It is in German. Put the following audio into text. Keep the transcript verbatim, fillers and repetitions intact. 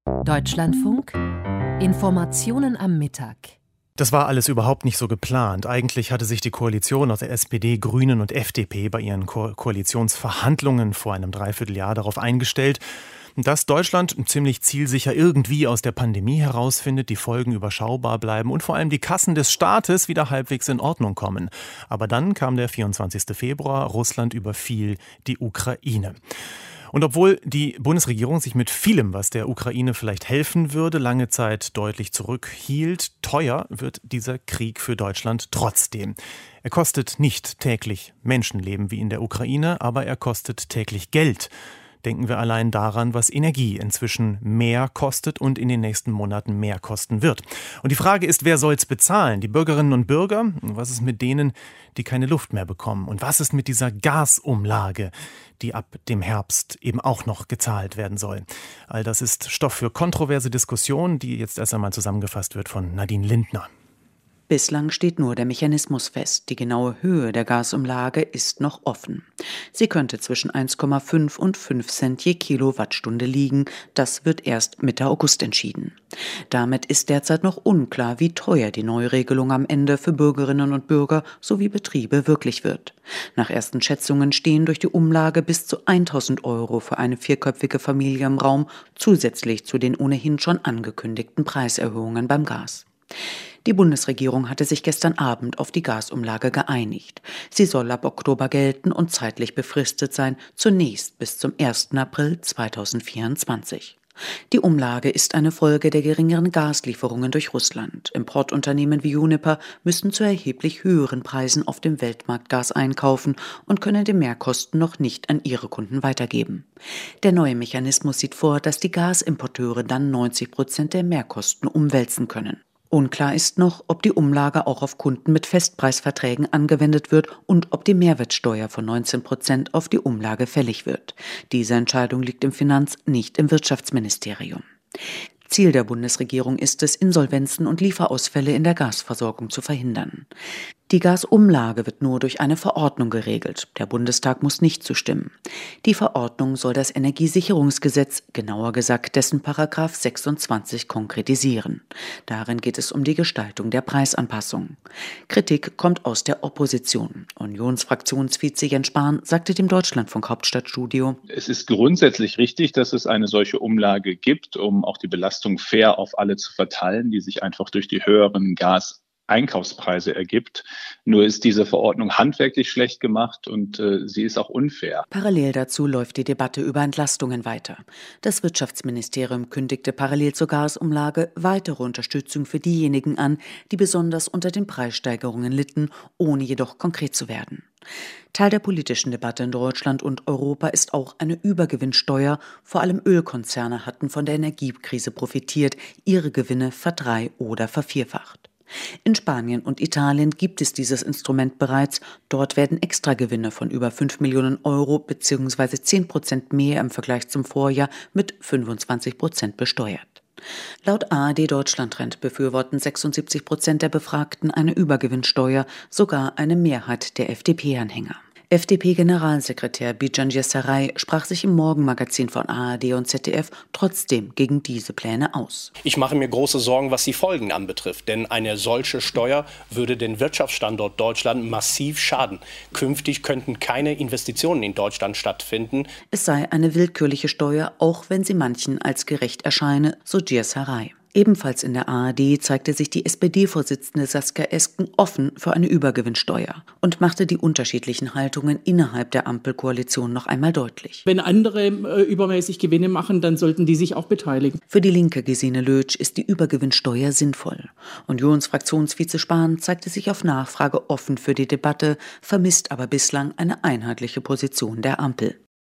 Deutschlandfunk Informationen am Mittag. Das war alles überhaupt nicht so geplant. Eigentlich hatte sich die Koalition aus der S P D, Grünen und F D P bei ihren Ko- Koalitionsverhandlungen vor einem Dreivierteljahr darauf eingestellt, dass Deutschland ziemlich zielsicher irgendwie aus der Pandemie herausfindet, die Folgen überschaubar bleiben und vor allem die Kassen des Staates wieder halbwegs in Ordnung kommen. Aber dann kam der vierundzwanzigsten Februar, Russland überfiel die Ukraine. Und obwohl die Bundesregierung sich mit vielem, was der Ukraine vielleicht helfen würde, lange Zeit deutlich zurückhielt, teuer wird dieser Krieg für Deutschland trotzdem. Er kostet nicht täglich Menschenleben wie in der Ukraine, aber er kostet täglich Geld. Denken wir allein daran, was Energie inzwischen mehr kostet und in den nächsten Monaten mehr kosten wird. Und die Frage ist, wer soll es bezahlen? Die Bürgerinnen und Bürger? Was ist mit denen, die keine Luft mehr bekommen? Und was ist mit dieser Gasumlage, die ab dem Herbst eben auch noch gezahlt werden soll? All das ist Stoff für kontroverse Diskussionen, die jetzt erst einmal zusammengefasst wird von Nadine Lindner. Bislang steht nur der Mechanismus fest. Die genaue Höhe der Gasumlage ist noch offen. Sie könnte zwischen eins Komma fünf und fünf Cent je Kilowattstunde liegen. Das wird erst Mitte August entschieden. Damit ist derzeit noch unklar, wie teuer die neue Regelung am Ende für Bürgerinnen und Bürger sowie Betriebe wirklich wird. Nach ersten Schätzungen stehen durch die Umlage bis zu tausend Euro für eine vierköpfige Familie im Raum, zusätzlich zu den ohnehin schon angekündigten Preiserhöhungen beim Gas. Die Bundesregierung hatte sich gestern Abend auf die Gasumlage geeinigt. Sie soll ab Oktober gelten und zeitlich befristet sein, zunächst bis zum ersten April zweitausendvierundzwanzig. Die Umlage ist eine Folge der geringeren Gaslieferungen durch Russland. Importunternehmen wie Uniper müssen zu erheblich höheren Preisen auf dem Weltmarkt Gas einkaufen und können die Mehrkosten noch nicht an ihre Kunden weitergeben. Der neue Mechanismus sieht vor, dass die Gasimporteure dann neunzig Prozent der Mehrkosten umwälzen können. Unklar ist noch, ob die Umlage auch auf Kunden mit Festpreisverträgen angewendet wird und ob die Mehrwertsteuer von neunzehn Prozent auf die Umlage fällig wird. Diese Entscheidung liegt im Finanz-, nicht im Wirtschaftsministerium. Ziel der Bundesregierung ist es, Insolvenzen und Lieferausfälle in der Gasversorgung zu verhindern. Die Gasumlage wird nur durch eine Verordnung geregelt. Der Bundestag muss nicht zustimmen. Die Verordnung soll das Energiesicherungsgesetz, genauer gesagt dessen Paragraph sechsundzwanzig, konkretisieren. Darin geht es um die Gestaltung der Preisanpassung. Kritik kommt aus der Opposition. Unionsfraktionsvize Jens Spahn sagte dem Deutschlandfunk Hauptstadtstudio: Es ist grundsätzlich richtig, dass es eine solche Umlage gibt, um auch die Belastung fair auf alle zu verteilen, die sich einfach durch die höheren Gas Einkaufspreise ergibt. Nur ist diese Verordnung handwerklich schlecht gemacht und äh, sie ist auch unfair. Parallel dazu läuft die Debatte über Entlastungen weiter. Das Wirtschaftsministerium kündigte parallel zur Gasumlage weitere Unterstützung für diejenigen an, die besonders unter den Preissteigerungen litten, ohne jedoch konkret zu werden. Teil der politischen Debatte in Deutschland und Europa ist auch eine Übergewinnsteuer. Vor allem Ölkonzerne hatten von der Energiekrise profitiert, ihre Gewinne verdrei- oder vervierfacht. In Spanien und Italien gibt es dieses Instrument bereits. Dort werden Extragewinne von über fünf Millionen Euro bzw. zehn Prozent mehr im Vergleich zum Vorjahr mit fünfundzwanzig Prozent besteuert. Laut A R D Deutschland-Trend befürworten sechsundsiebzig Prozent der Befragten eine Übergewinnsteuer, sogar eine Mehrheit der F D P-Anhänger. F D P-Generalsekretär Bijan Saray sprach sich im Morgenmagazin von A R D und Z D F trotzdem gegen diese Pläne aus. Ich mache mir große Sorgen, was die Folgen anbetrifft, denn eine solche Steuer würde den Wirtschaftsstandort Deutschland massiv schaden. Künftig könnten keine Investitionen in Deutschland stattfinden. Es sei eine willkürliche Steuer, auch wenn sie manchen als gerecht erscheine, so Saray. Ebenfalls in der A R D zeigte sich die S P D-Vorsitzende Saskia Esken offen für eine Übergewinnsteuer und machte die unterschiedlichen Haltungen innerhalb der Ampelkoalition noch einmal deutlich. Wenn andere äh, übermäßig Gewinne machen, dann sollten die sich auch beteiligen. Für die Linke Gesine Lötsch ist die Übergewinnsteuer sinnvoll. Unionsfraktionsvize Spahn zeigte sich auf Nachfrage offen für die Debatte, vermisst aber bislang eine einheitliche Position der Ampel.